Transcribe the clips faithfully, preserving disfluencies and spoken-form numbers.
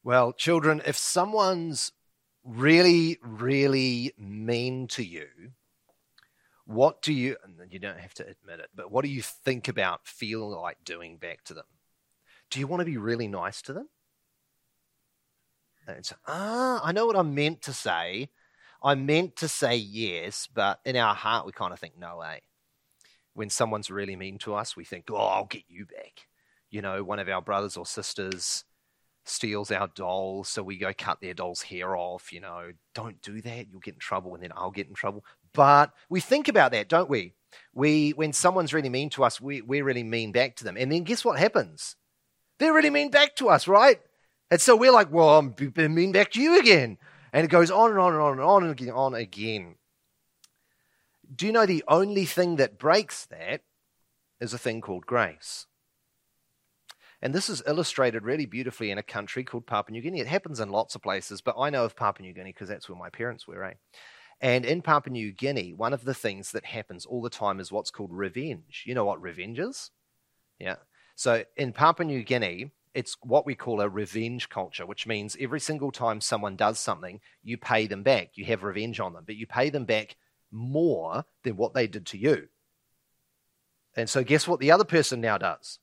Well, children, if someone's really, really mean to you, what do you, and you don't have to admit it, but what do you think about, feel like doing back to them? Do you want to be really nice to them? And it's, ah, I know what I meant to say. I meant to say yes, but in our heart, we kind of think, no way. When someone's really mean to us, we think, oh, I'll get you back. You know, one of our brothers or sisters steals our dolls, so we go cut their doll's hair off, you know, don't do that, you'll get in trouble, and then I'll get in trouble. But we think about that, don't we? We, when someone's really mean to us, we, we're really mean back to them. And then guess what happens? They're really mean back to us, right? And so we're like, well, I'm being mean back to you again. And it goes on and on and on and on and again, on again. Do you know the only thing that breaks that is a thing called grace? And this is illustrated really beautifully in a country called Papua New Guinea. It happens in lots of places, but I know of Papua New Guinea because that's where my parents were, eh? And in Papua New Guinea, one of the things that happens all the time is what's called revenge. You know what revenge is? Yeah. So in Papua New Guinea, it's what we call a revenge culture, which means every single time someone does something, you pay them back. You have revenge on them, but you pay them back more than what they did to you. And so guess what the other person now does?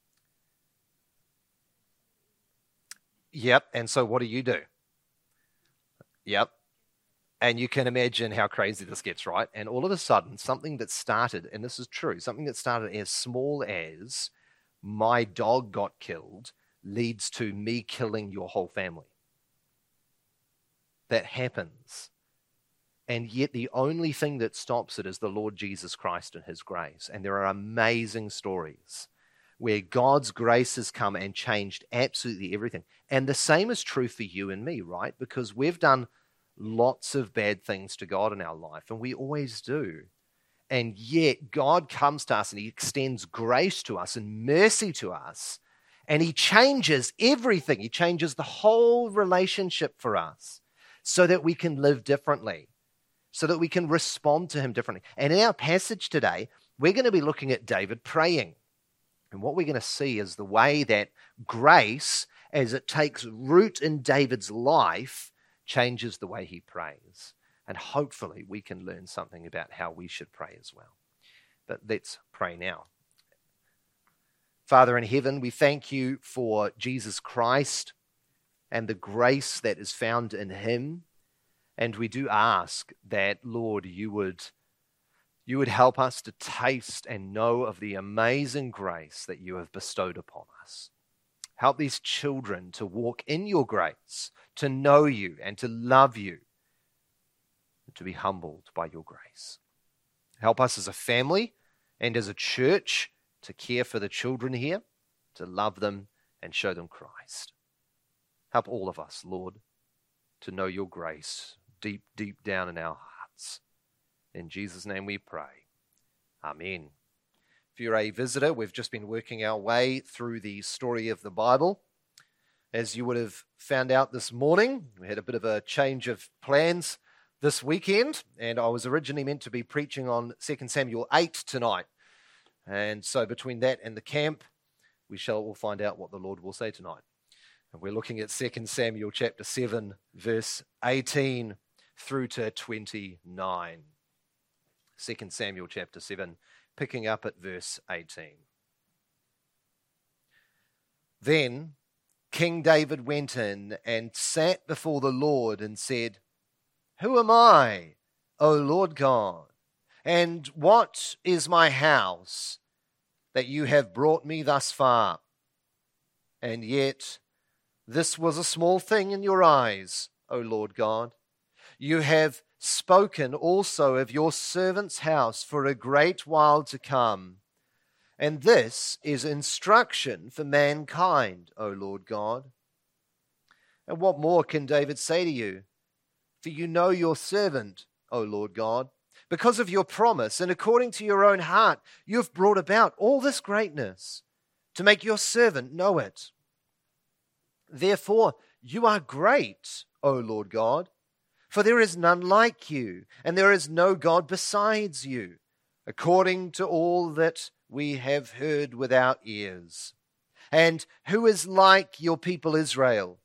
Yep. And so what do you do? Yep. And you can imagine how crazy this gets, right? And all of a sudden, something that started, and this is true, something that started as small as my dog got killed leads to me killing your whole family. That happens. And yet the only thing that stops it is the Lord Jesus Christ and his grace. And there are amazing stories where God's grace has come and changed absolutely everything. And the same is true for you and me, right? Because we've done lots of bad things to God in our life, and we always do. And yet God comes to us and he extends grace to us and mercy to us, and he changes everything. He changes the whole relationship for us so that we can live differently, so that we can respond to him differently. And in our passage today, we're going to be looking at David praying. And what we're going to see is the way that grace, as it takes root in David's life, changes the way he prays. And hopefully we can learn something about how we should pray as well. But let's pray now. Father in heaven, we thank you for Jesus Christ and the grace that is found in him. And we do ask that, Lord, you would, you would help us to taste and know of the amazing grace that you have bestowed upon us. Help these children to walk in your grace, to know you and to love you, and to be humbled by your grace. Help us as a family and as a church to care for the children here, to love them and show them Christ. Help all of us, Lord, to know your grace deep, deep down in our hearts. In Jesus' name we pray. Amen. If you're a visitor, we've just been working our way through the story of the Bible. As you would have found out this morning, we had a bit of a change of plans this weekend, and I was originally meant to be preaching on Second Samuel eight tonight. And so between that and the camp, we shall all find out what the Lord will say tonight. And we're looking at Second Samuel chapter seven, verse eighteen through to twenty-nine. Second Samuel chapter seven, picking up at verse eighteen. Then King David went in and sat before the Lord and said, "Who am I, O Lord God? And what is my house that you have brought me thus far? And yet this was a small thing in your eyes, O Lord God. You have spoken also of your servant's house for a great while to come. And this is instruction for mankind, O Lord God. And what more can David say to you? For you know your servant, O Lord God. Because of your promise and according to your own heart, you have brought about all this greatness to make your servant know it. Therefore, you are great, O Lord God, for there is none like you, and there is no God besides you, according to all that we have heard with our ears. And who is like your people Israel,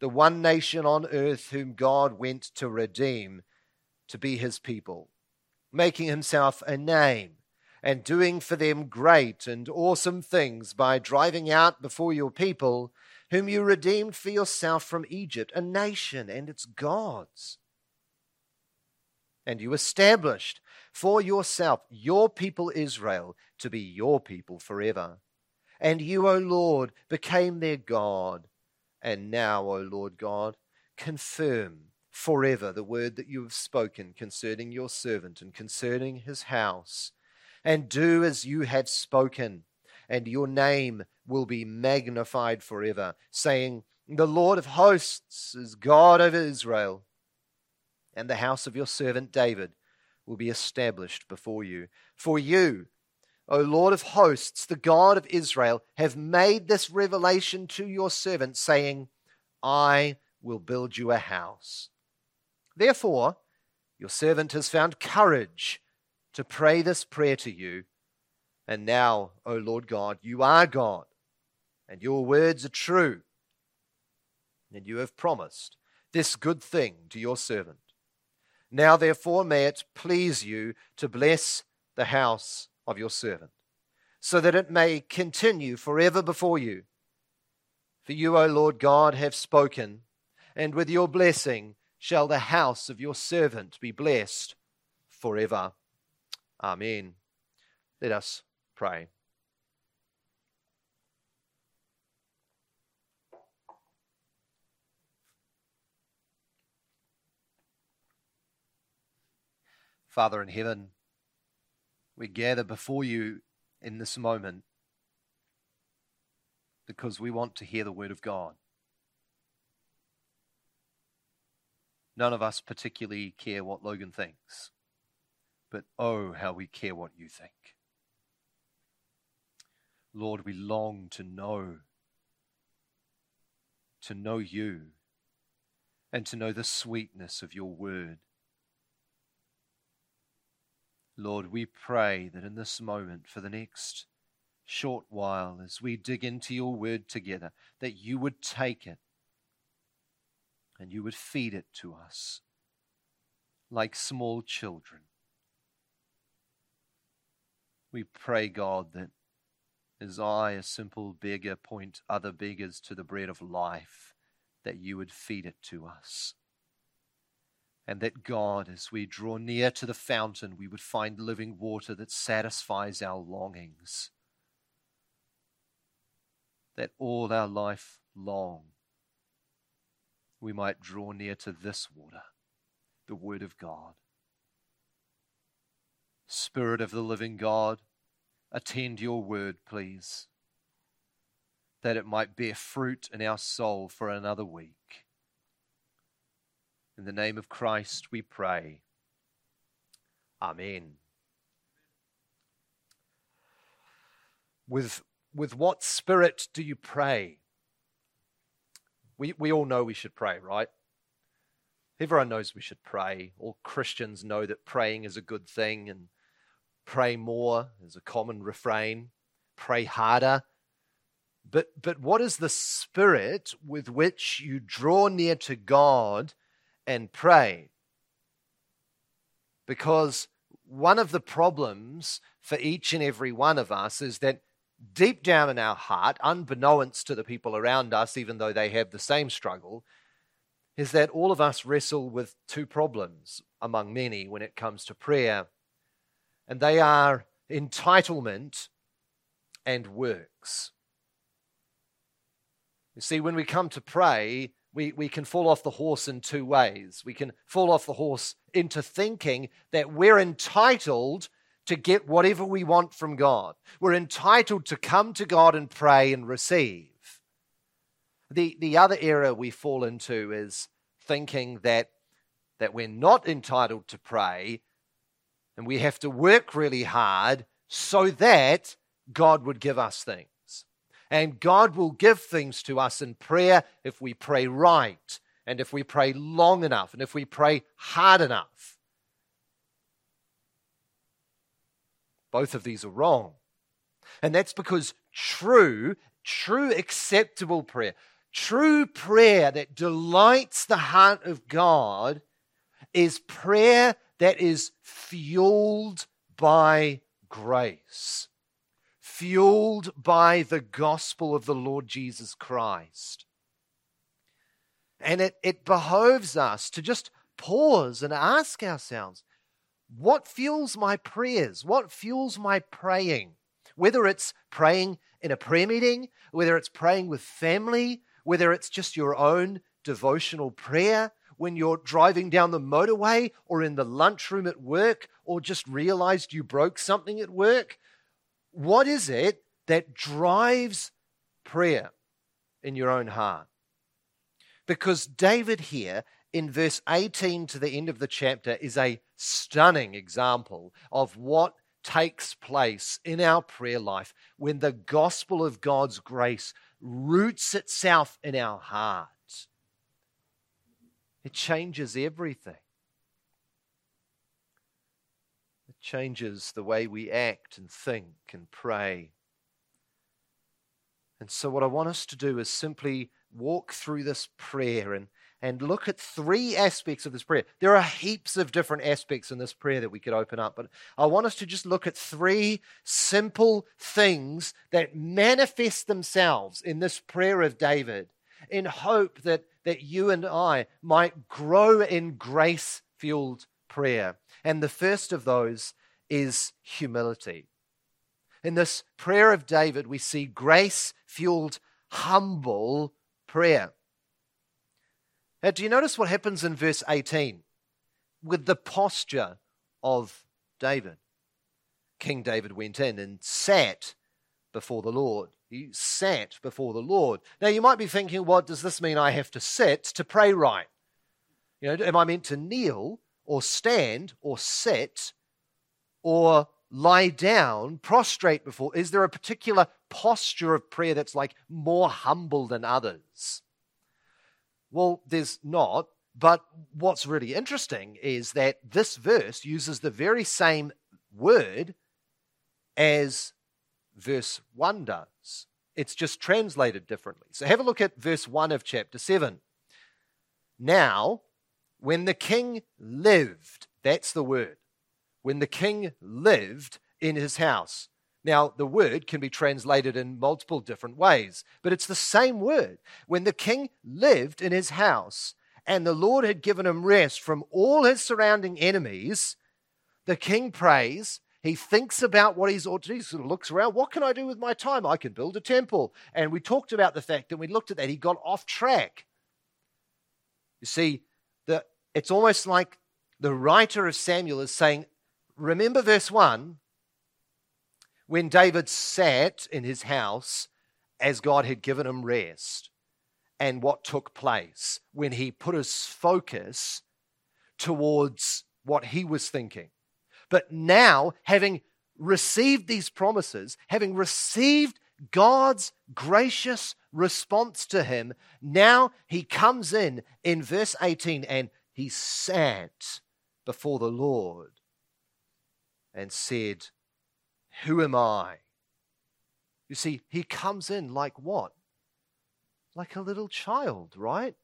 the one nation on earth whom God went to redeem, to be his people, making himself a name and doing for them great and awesome things by driving out before your people, whom you redeemed for yourself from Egypt, a nation and its gods. And you established for yourself your people Israel to be your people forever. And you, O Lord, became their God. And now, O Lord God, confirm forever the word that you have spoken concerning your servant and concerning his house. And do as you have spoken, and your name will be magnified forever, saying, the Lord of hosts is God over Israel. And the house of your servant David will be established before you. For you, O Lord of hosts, the God of Israel, have made this revelation to your servant, saying, I will build you a house. Therefore, your servant has found courage to pray this prayer to you. And now, O Lord God, you are God, and your words are true. And you have promised this good thing to your servant. Now, therefore, may it please you to bless the house of your servant, so that it may continue forever before you. For you, O Lord God, have spoken, and with your blessing shall the house of your servant be blessed forever. Amen. Let us pray. Father in heaven, we gather before you in this moment because we want to hear the word of God. None of us particularly care what Logan thinks, but oh, how we care what you think. Lord, we long to know, to know you, and to know the sweetness of your word. Lord, we pray that in this moment, for the next short while, as we dig into your word together, that you would take it and you would feed it to us like small children. We pray, God, that as I, a simple beggar, point other beggars to the bread of life, that you would feed it to us. And that, God, as we draw near to the fountain, we would find living water that satisfies our longings. That all our life long, we might draw near to this water, the Word of God. Spirit of the living God, attend your word, please, that it might bear fruit in our soul for another week. In the name of Christ we pray. Amen. With, with what spirit do you pray? We, we all know we should pray, right? Everyone knows we should pray. All Christians know that praying is a good thing, and pray more is a common refrain. Pray harder. But, but what is the spirit with which you draw near to God and pray? Because one of the problems for each and every one of us is that deep down in our heart, unbeknownst to the people around us, even though they have the same struggle, is that all of us wrestle with two problems among many when it comes to prayer. And they are entitlement and works. You see, when we come to pray, We, we can fall off the horse in two ways. We can fall off the horse into thinking that we're entitled to get whatever we want from God. We're entitled to come to God and pray and receive. The, the other error we fall into is thinking that, that we're not entitled to pray and we have to work really hard so that God would give us things. And God will give things to us in prayer if we pray right, and if we pray long enough, and if we pray hard enough. Both of these are wrong. And that's because true, true acceptable prayer, True prayer that delights the heart of God is prayer that is fueled by grace, fueled by the gospel of the Lord Jesus Christ. And it, it behoves us to just pause and ask ourselves, what fuels my prayers? What fuels my praying? Whether it's praying in a prayer meeting, whether it's praying with family, whether it's just your own devotional prayer, when you're driving down the motorway or in the lunchroom at work, or just realized you broke something at work. What is it that drives prayer in your own heart? Because David here in verse eighteen to the end of the chapter is a stunning example of what takes place in our prayer life when the gospel of God's grace roots itself in our heart. It changes everything. It changes the way we act and think and pray. And so what I want us to do is simply walk through this prayer and, and look at three aspects of this prayer. There are heaps of different aspects in this prayer that we could open up, but I want us to just look at three simple things that manifest themselves in this prayer of David in hope that, that you and I might grow in grace-fueled prayer. And the first of those is humility. In this prayer of David, we see grace-fueled, humble prayer. Now, do you notice what happens in verse eighteen with the posture of David? King David went in and sat before the Lord. He sat before the Lord. Now, you might be thinking, what does this mean? I have to sit to pray right? You know, am I meant to kneel or stand or sit or lie down, prostrate before? Is there a particular posture of prayer that's like more humble than others? Well, there's not, but what's really interesting is that this verse uses the very same word as verse one does. It's just translated differently. So have a look at verse one of chapter seven. Now, when the king lived, that's the word. When the king lived in his house. Now, the word can be translated in multiple different ways, but it's the same word. When the king lived in his house and the Lord had given him rest from all his surrounding enemies, the king prays. He thinks about what he's ought to do. He sort of looks around. What can I do with my time? I can build a temple. And we talked about the fact that we looked at that. He got off track. You see, the, it's almost like the writer of Samuel is saying, remember verse one, when David sat in his house as God had given him rest, and what took place when he put his focus towards what he was thinking. But now, having received these promises, having received God's gracious response to him, now he comes in in verse eighteen and he sat before the Lord and said, who am I? You see, he comes in like what? Like a little child, right?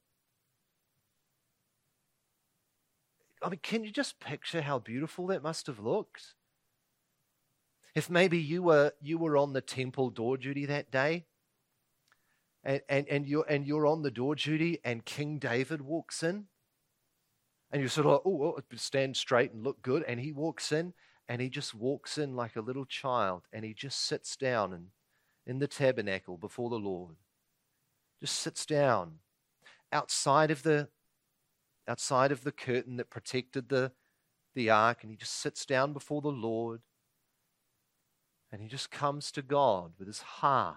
I mean, can you just picture how beautiful that must have looked? If maybe you were you were on the temple door duty that day, and, and, and you're and you're on the door duty, and King David walks in, and you're sort of like, oh, oh, stand straight and look good, and he walks in, and he just walks in like a little child, and he just sits down in, in the tabernacle before the Lord. Just sits down outside of the outside of the curtain that protected the, the ark, and he just sits down before the Lord, and he just comes to God with his heart.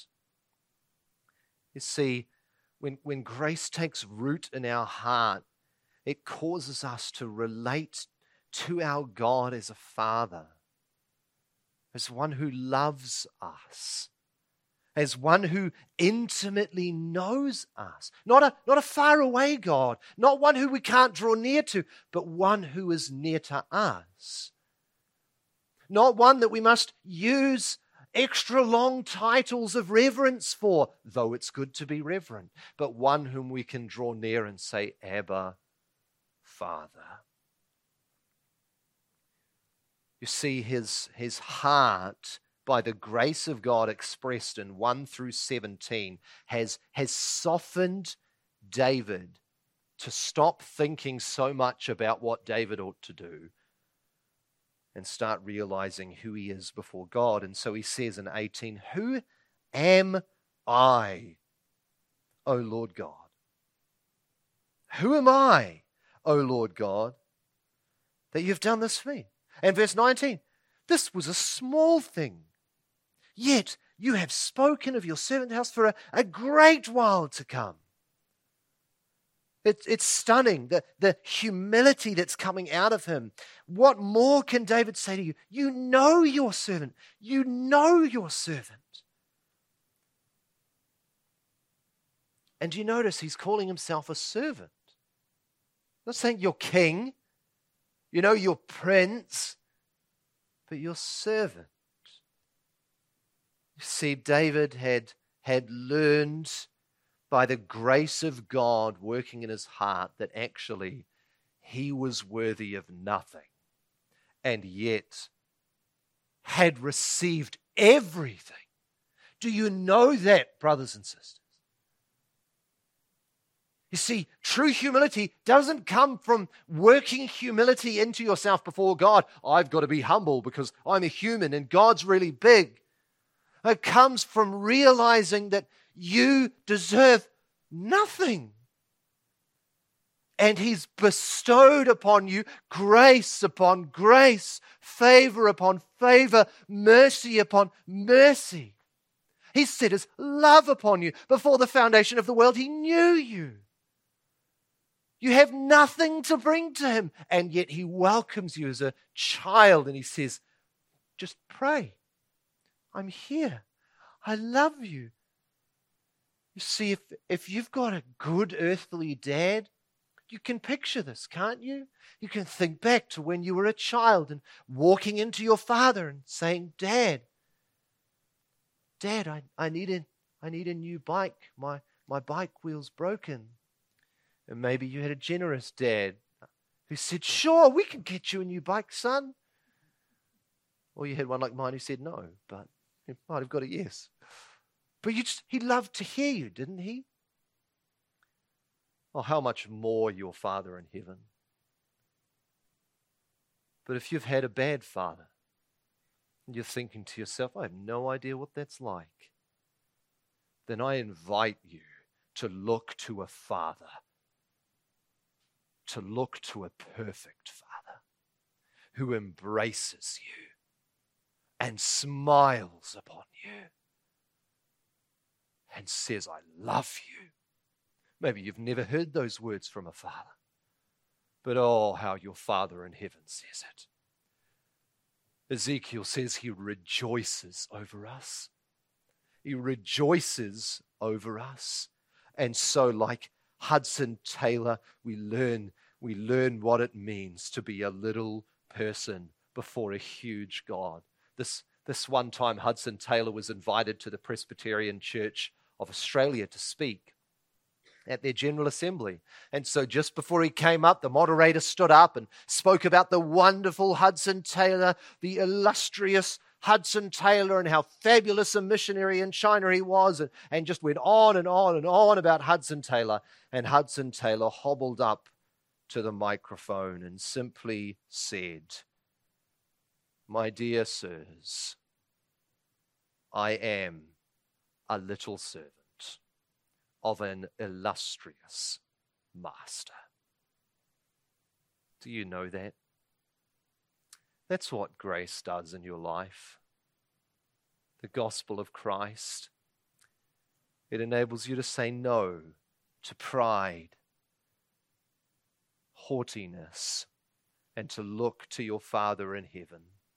You see, when, when grace takes root in our heart, it causes us to relate to our God as a father, as one who loves us, as one who intimately knows us. Not a, not a faraway God, not one who we can't draw near to, but one who is near to us. Not one that we must use extra long titles of reverence for, though it's good to be reverent, but one whom we can draw near and say, Abba, Father. You see, his, his heart, by the grace of God expressed in one through seventeen, has, has softened David to stop thinking so much about what David ought to do and start realizing who he is before God. And so he says in eighteen, who am I, O Lord God? Who am I, O Lord God, that you've done this for me? And verse nineteen, this was a small thing, yet you have spoken of your servant house for a, a great while to come. It's, it's stunning, the, the humility that's coming out of him. What more can David say to you? You know your servant. You know your servant. And do you notice he's calling himself a servant? Not saying you're king, you know, your prince, but your servant. You see, David had, had learned by the grace of God working in his heart that actually he was worthy of nothing, and yet had received everything. Do you know that, brothers and sisters? You see, true humility doesn't come from working humility into yourself before God. I've got to be humble because I'm a human and God's really big. It comes from realizing that you deserve nothing. And He's bestowed upon you grace upon grace, favor upon favor, mercy upon mercy. He set His love upon you. Before the foundation of the world, He knew you. You have nothing to bring to Him, and yet He welcomes you as a child, and He says, just pray. I'm here. I love you. You see, if, if you've got a good earthly dad, you can picture this, can't you? You can think back to when you were a child and walking into your father and saying, Dad, Dad, I, I need a I need a new bike. My my bike wheel's broken. And maybe you had a generous dad who said, sure, we can get you a new bike, son. Or you had one like mine who said no, but he might have got a yes. But you just, he loved to hear you, didn't he? Oh, how much more your Father in heaven. But if you've had a bad father, and you're thinking to yourself, I have no idea what that's like, then I invite you to look to a Father, to look to a perfect Father who embraces you and smiles upon you and says, I love you. Maybe you've never heard those words from a father, but oh, how your Father in heaven says it. Ezekiel says He rejoices over us. He rejoices over us. And so, like Hudson Taylor, we learn, we learn what it means to be a little person before a huge God. This, this one time, Hudson Taylor was invited to the Presbyterian Church of Australia to speak at their General Assembly. And so just before he came up, the moderator stood up and spoke about the wonderful Hudson Taylor, the illustrious Hudson Taylor, and how fabulous a missionary in China he was, and, and just went on and on and on about Hudson Taylor. And Hudson Taylor hobbled up to the microphone and simply said, my dear sirs, I am a little servant of an illustrious master. Do you know that? That's what grace does in your life. The gospel of Christ. It enables you to say no to pride, haughtiness, and to look to your Father in heaven.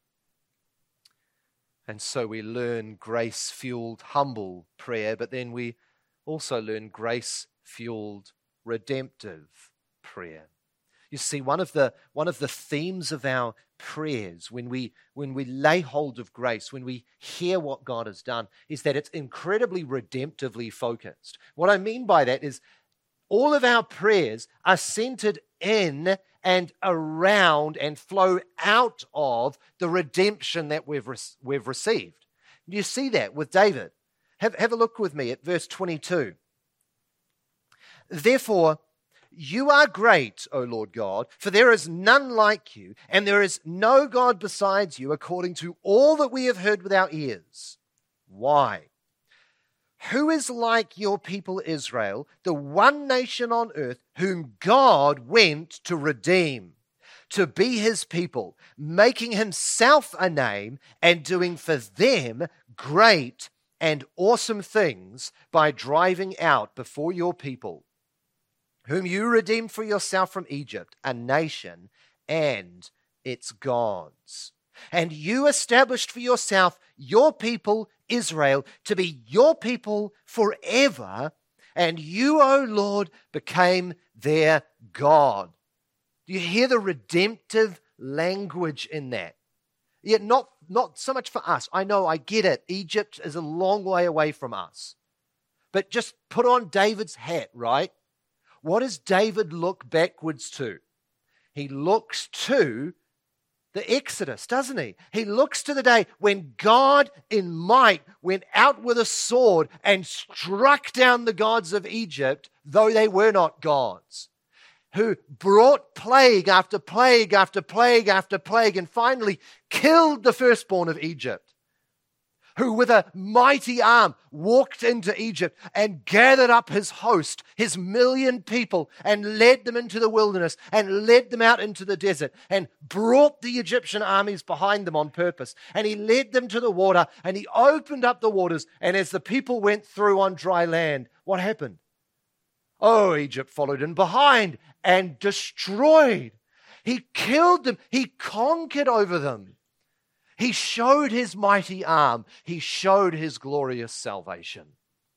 And so we learn grace-fueled, humble prayer, but then we also learn grace-fueled, redemptive prayer. You see, one of the one of the themes of our prayers, when we when we lay hold of grace, when we hear what God has done, is that it's incredibly redemptively focused. What I mean by that is all of our prayers are centered in and around and flow out of the redemption that we've, re- we've received. You see that with David. Have, have a look with me at verse twenty-two. Therefore, you are great, O Lord God, for there is none like you, and there is no God besides you, according to all that we have heard with our ears. Why? Who is like your people Israel, the one nation on earth whom God went to redeem, to be his people, making himself a name and doing for them great and awesome things by driving out before your people, whom you redeemed for yourself from Egypt, a nation and its gods. And you established for yourself your people Israel to be your people forever, and you, O Lord, became their God. Do you hear the redemptive language in that? Yet not, not so much for us. I know, I get it. Egypt is a long way away from us. But just put on David's hat, right? What does David look backwards to? He looks to the Exodus, doesn't he? He looks to the day when God in might went out with a sword and struck down the gods of Egypt, though they were not gods, who brought plague after plague after plague after plague and finally killed the firstborn of Egypt, who with a mighty arm walked into Egypt and gathered up his host, his million people, and led them into the wilderness and led them out into the desert and brought the Egyptian armies behind them on purpose. And he led them to the water and he opened up the waters. And as the people went through on dry land, what happened? Oh, Egypt followed in behind and destroyed. He killed them. He conquered over them. He showed his mighty arm. He showed his glorious salvation.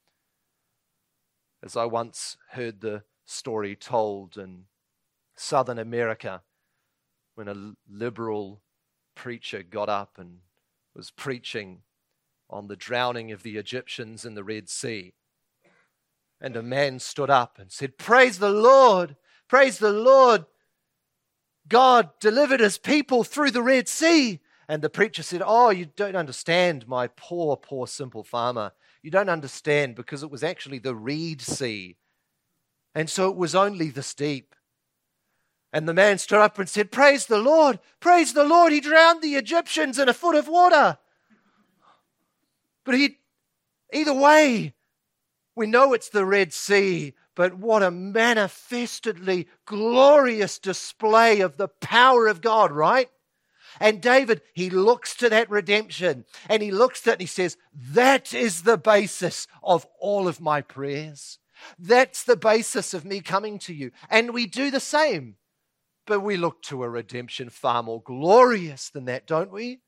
As I once heard the story told in Southern America, when a liberal preacher got up and was preaching on the drowning of the Egyptians in the Red Sea. And a man stood up and said, "Praise the Lord, praise the Lord. God delivered his people through the Red Sea." And the preacher said, "Oh, you don't understand, my poor, poor, simple farmer. You don't understand because it was actually the Reed Sea. And so it was only this deep." And the man stood up and said, "Praise the Lord, praise the Lord. He drowned the Egyptians in a foot of water." But he, either way, we know it's the Red Sea, but what a manifestedly glorious display of the power of God, right? And David, he looks to that redemption and he looks at it and he says, that is the basis of all of my prayers. That's the basis of me coming to you. And we do the same, but we look to a redemption far more glorious than that, don't we?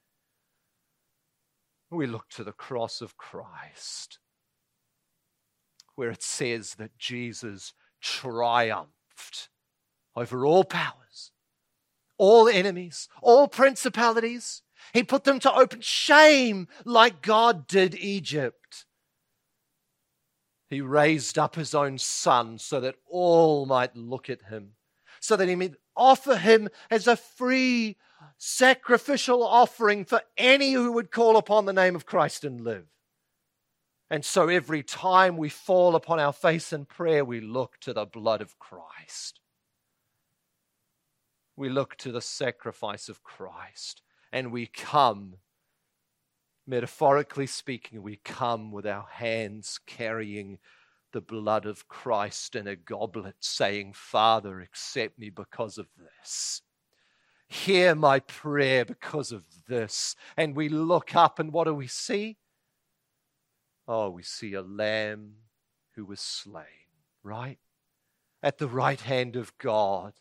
We look to the cross of Christ, where it says that Jesus triumphed over all powers, all enemies, all principalities. He put them to open shame like God did Egypt. He raised up his own son so that all might look at him, so that he might offer him as a free sacrificial offering for any who would call upon the name of Christ and live. And so every time we fall upon our face in prayer, we look to the blood of Christ. We look to the sacrifice of Christ, and we come, metaphorically speaking, we come with our hands carrying the blood of Christ in a goblet, saying, "Father, accept me because of this. Hear my prayer because of this." And we look up, and what do we see? Oh, we see a lamb who was slain, right? At the right hand of God.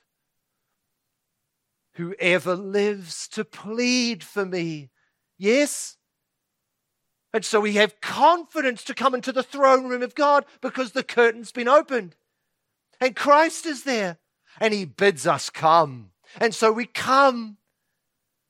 Whoever lives to plead for me. Yes? And so we have confidence to come into the throne room of God because the curtain's been opened. And Christ is there. And he bids us come. And so we come.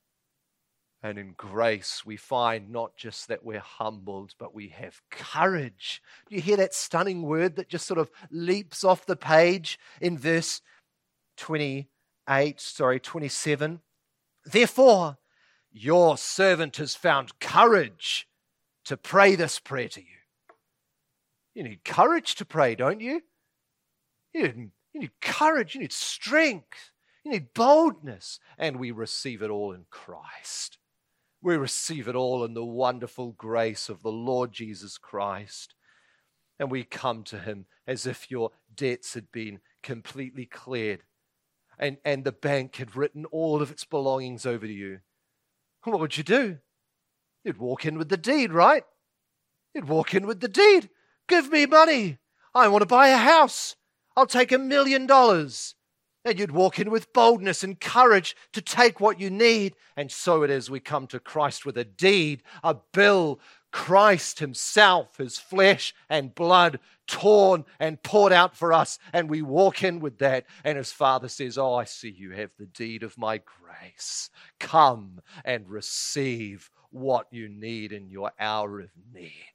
And in grace, we find not just that we're humbled, but we have courage. Do you hear that stunning word that just sort of leaps off the page in verse twenty-eight, sorry, twenty-seven? Therefore, your servant has found courage to pray this prayer to you. You need courage to pray, don't you? You need, you need courage, you need strength, you need boldness, and we receive it all in Christ. We receive it all in the wonderful grace of the Lord Jesus Christ. And we come to him as if your debts had been completely cleared and, and the bank had written all of its belongings over to you. What would you do? You'd walk in with the deed, right? You'd walk in with the deed. Give me money. I want to buy a house. I'll take a million dollars. And you'd walk in with boldness and courage to take what you need. And so it is, we come to Christ with a deed, a bill. Christ himself, his flesh and blood torn and poured out for us. And we walk in with that. And his Father says, oh, I see you have the deed of my grace. Come and receive what you need in your hour of need.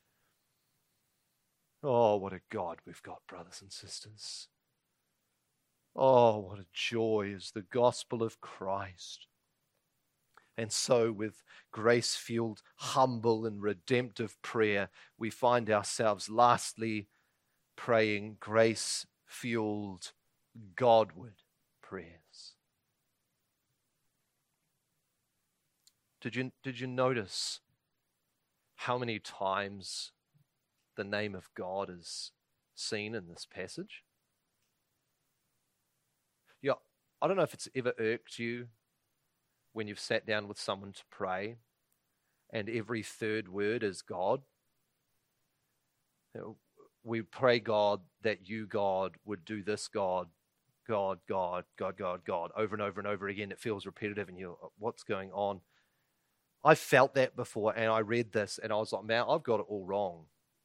Oh, what a God we've got, brothers and sisters. Oh, what a joy is the gospel of Christ. And so with grace-fueled, humble and redemptive prayer, we find ourselves lastly praying grace-fueled, Godward prayers. Did you, did you notice how many times the name of God is seen in this passage? Yeah, I don't know if it's ever irked you when you've sat down with someone to pray and every third word is God. You know, we pray, God, that you, God, would do this, God, God, God, God, God, God, over and over and over again. It feels repetitive and you're, what's going on? I felt that before and I read this and I was like, man, I've got it all wrong.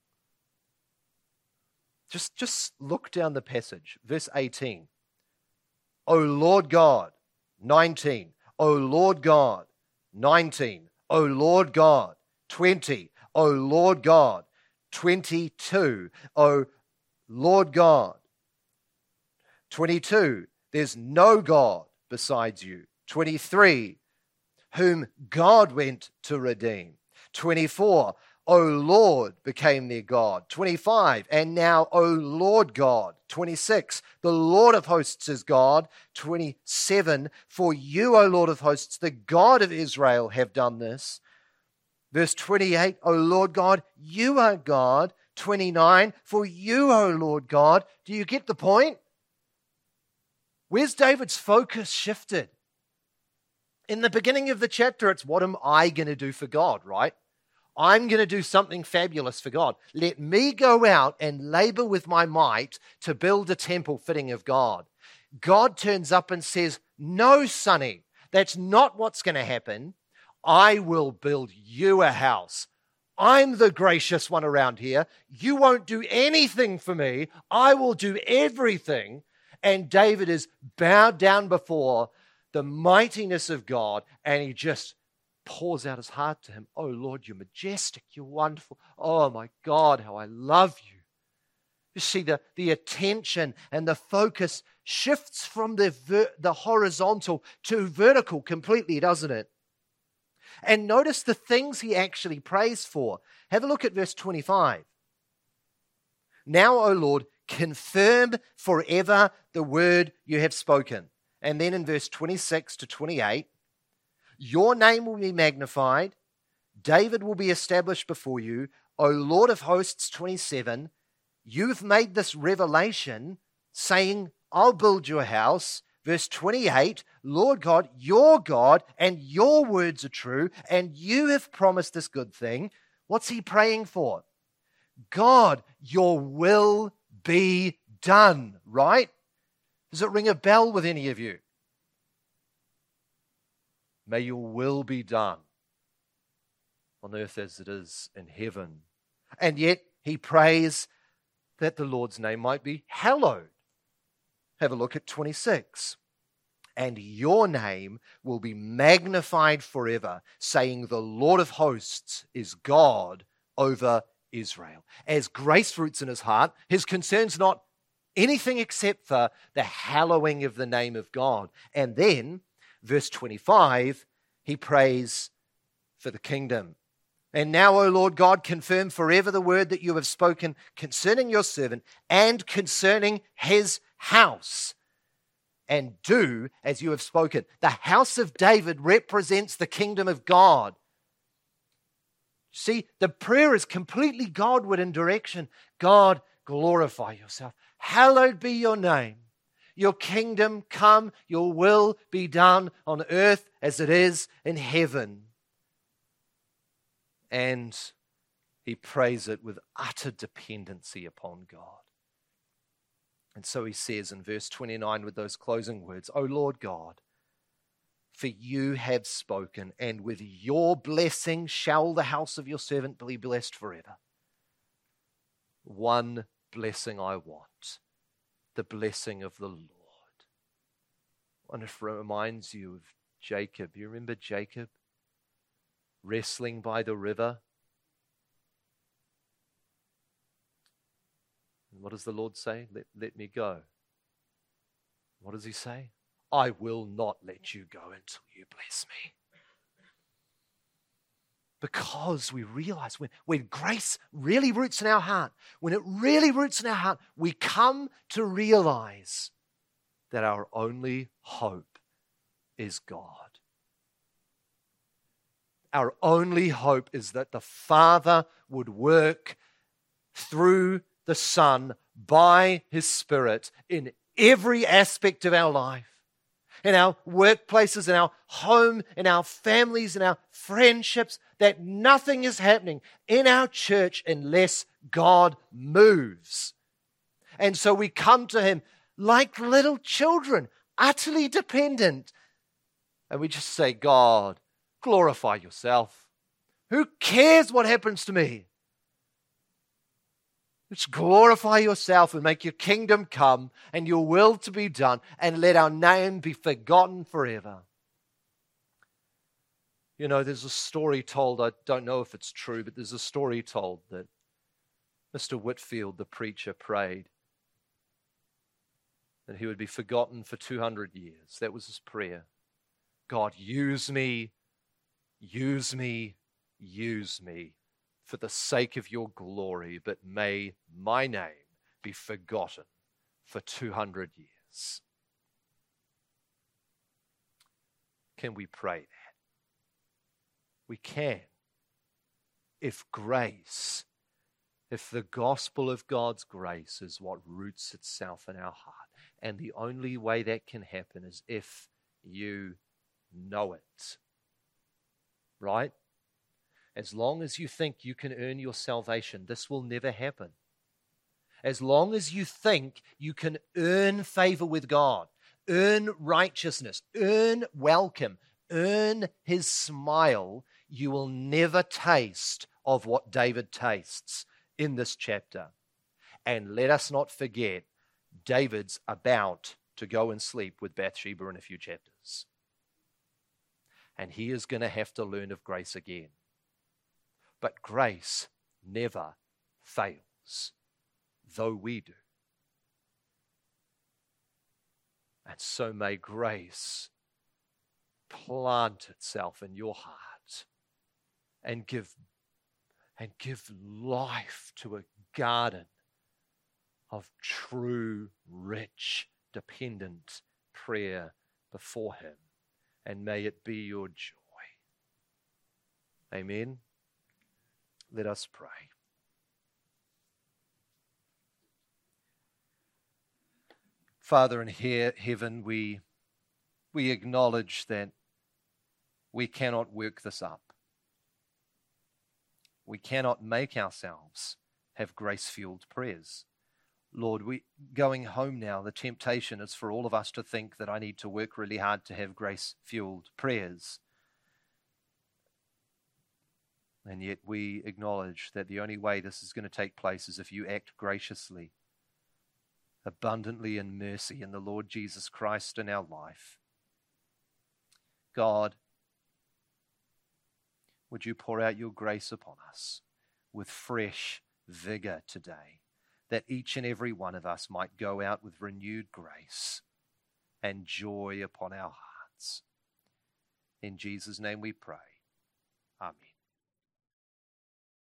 Just, just look down the passage, verse eighteen. O Lord God, nineteen. O Lord God, nineteen. O Lord God, twenty. O Lord God, twenty-two. O Lord God, twenty-two. There's no God besides you. twenty-three. Whom God went to redeem. twenty-four. O Lord became their God. twenty-five. And now, O Lord God. twenty-six. The Lord of hosts is God. twenty-seven. For you, O Lord of hosts, the God of Israel, have done this. Verse twenty-eight. O Lord God, you are God. twenty-nine. For you, O Lord God. Do you get the point? Where's David's focus shifted? In the beginning of the chapter, it's what am I going to do for God, right? I'm going to do something fabulous for God. Let me go out and labor with my might to build a temple fitting of God. God turns up and says, no, sonny, that's not what's going to happen. I will build you a house. I'm the gracious one around here. You won't do anything for me. I will do everything. And David is bowed down before the mightiness of God, and he just pours out his heart to him. Oh, Lord, you're majestic. You're wonderful. Oh, my God, how I love you. You see, the, the attention and the focus shifts from the, ver- the horizontal to vertical completely, doesn't it? And notice the things he actually prays for. Have a look at verse twenty-five. Now, O Lord, confirm forever the word you have spoken. And then in verse twenty-six to twenty-eight, your name will be magnified. David will be established before you. O Lord of hosts, twenty-seven, you've made this revelation saying, I'll build you a house. Verse twenty-eight, Lord God, your God, and your words are true, and you have promised this good thing. What's he praying for? God, your will be done, right? Does it ring a bell with any of you? May your will be done on earth as it is in heaven. And yet he prays that the Lord's name might be hallowed. Have a look at twenty-six. and your name will be magnified forever, saying, the Lord of hosts is God over Israel. As grace roots in his heart, his concern's not anything except for the hallowing of the name of God. And then, verse twenty-five, he prays for the kingdom. And now, O Lord God, confirm forever the word that you have spoken concerning your servant and concerning his house. And do as you have spoken. The house of David represents the kingdom of God. See, the prayer is completely Godward in direction. God, glorify yourself. Hallowed be your name. Your kingdom come, your will be done on earth as it is in heaven. And he prays it with utter dependency upon God. And so he says in verse twenty-nine with those closing words, O Lord God, for you have spoken, and with your blessing shall the house of your servant be blessed forever. One blessing I want, the blessing of the Lord. And it reminds you of Jacob. You remember Jacob wrestling by the river? And what does the Lord say? Let, let me go. What does he say? I will not let you go until you bless me. Because we realize when, when grace really roots in our heart, when it really roots in our heart, we come to realize that our only hope is God. Our only hope is that the Father would work through the Son by his Spirit in every aspect of our life. In our workplaces, in our home, in our families, in our friendships, that nothing is happening in our church unless God moves. And so we come to him like little children, utterly dependent. And we just say, God, glorify yourself. Who cares what happens to me? Just glorify yourself and make your kingdom come and your will to be done, and let our name be forgotten forever. You know, there's a story told, I don't know if it's true, but there's a story told that Mister Whitfield, the preacher, prayed that he would be forgotten for two hundred years. That was his prayer. God, use me, use me, use me for the sake of your glory, but may my name be forgotten for two hundred years. Can we pray that? We can. If grace, if the gospel of God's grace is what roots itself in our heart, and the only way that can happen is if you know it, right? As long as you think you can earn your salvation, this will never happen. As long as you think you can earn favor with God, earn righteousness, earn welcome, earn his smile, you will never taste of what David tastes in this chapter. And let us not forget, David's about to go and sleep with Bathsheba in a few chapters. And he is going to have to learn of grace again. But grace never fails, though we do. And so may grace plant itself in your heart and give, and give life to a garden of true, rich, dependent prayer before him. And may it be your joy. Amen. Let us pray. Father in he- heaven, we, we acknowledge that we cannot work this up. We cannot make ourselves have grace-fueled prayers. Lord, we going home now, the temptation is for all of us to think that I need to work really hard to have grace-fueled prayers. And yet we acknowledge that the only way this is going to take place is if you act graciously, abundantly in mercy in the Lord Jesus Christ in our life. God, would you pour out your grace upon us with fresh vigor today, that each and every one of us might go out with renewed grace and joy upon our hearts. In Jesus' name we pray.